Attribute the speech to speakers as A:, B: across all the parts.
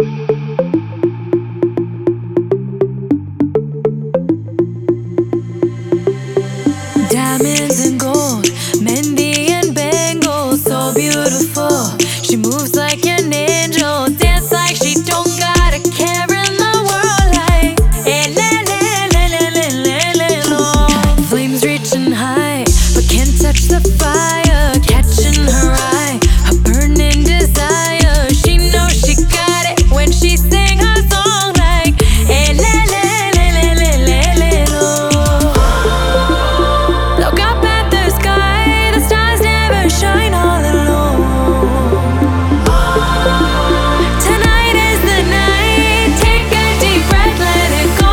A: Diamonds and gold, Mendy and bangles, so beautiful. She moves like an angel, dance like she don't got a care in the world. Like flames reaching high, but can't touch the fire, catching her eye, a burning desire. She knows she got it when she sing her song like Look up at the sky, the stars never shine all alone. Tonight is the night, take a deep breath, let it go.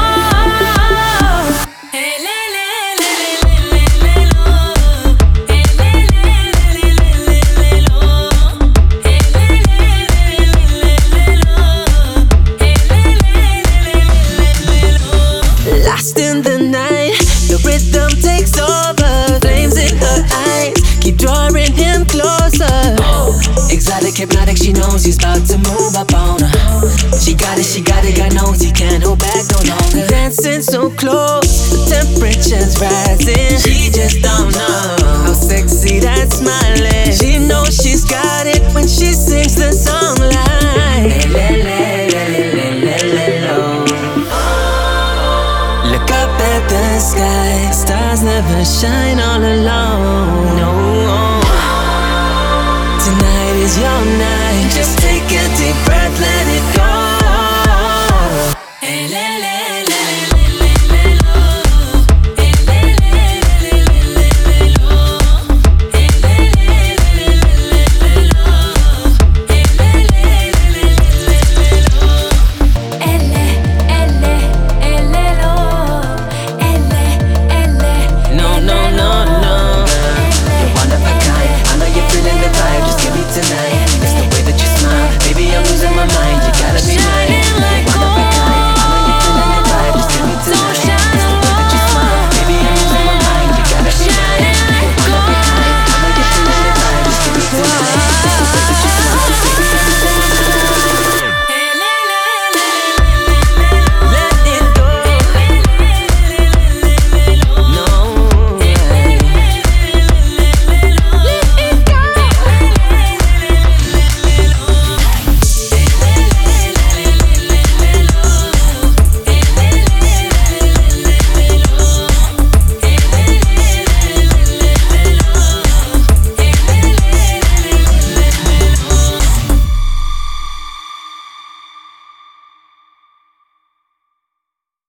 B: Lost in the night, the rhythm takes over. Flames in her eyes keep drawing him closer. Exotic, hypnotic, she knows he's about to move up on her. She got it, God knows he can't hold back no longer. Dancing so close, the temperature's rising. She just don't know how sexy that smile is. She knows she's got it when she sings the song like Look up at the sky, stars never shine all alone.